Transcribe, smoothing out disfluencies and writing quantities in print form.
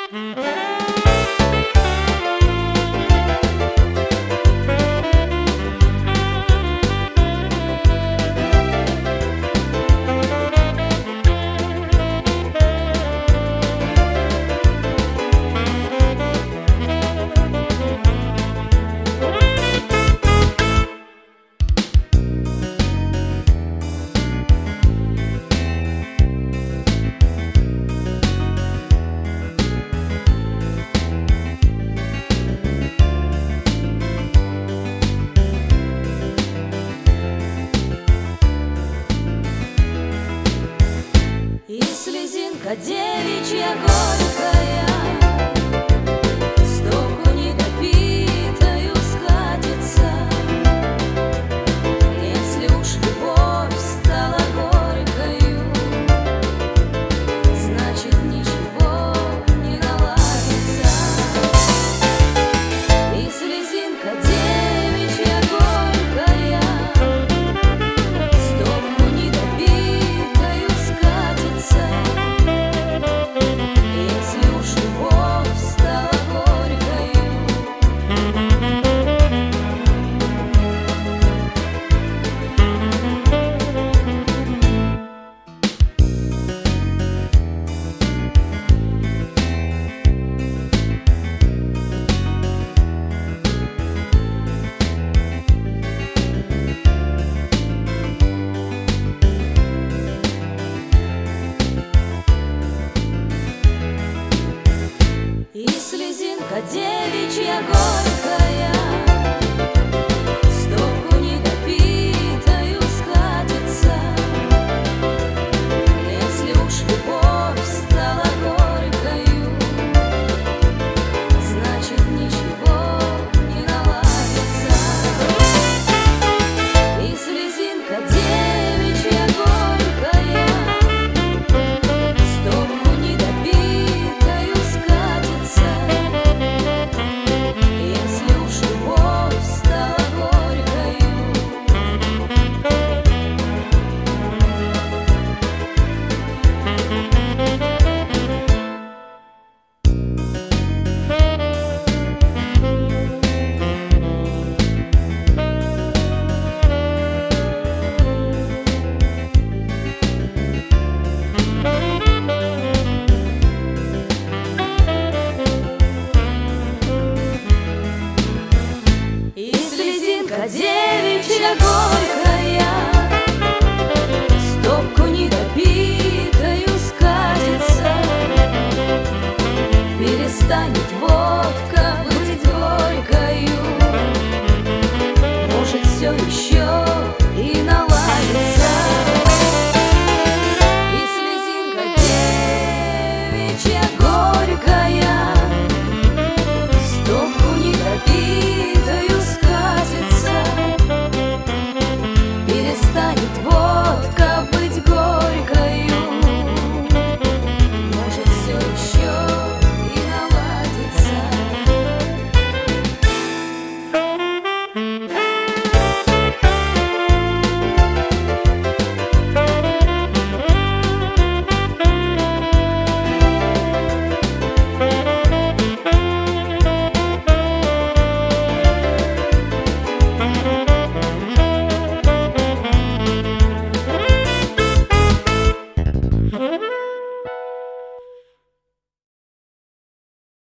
И слезинка девичья горькая стоку недопитою скатится. Если уж любовь стала горькою, значит ничего не наладится. И слезинка девичья горькая стоку недопитою скатится. Если уж любовь стала горькою, и слезинка девичья горькая стоку недопитою скатится. Если уж любовь стала горькою, значит ничего не наладится. И слезинка девичья горькая стоку недопитою скатится. Если уж любовь стала горькою, и слезинка девичья горькая стоку недопитою скатится. Перестанет водка быть горькою, может все еще и наладится. И слезинка девичья горькая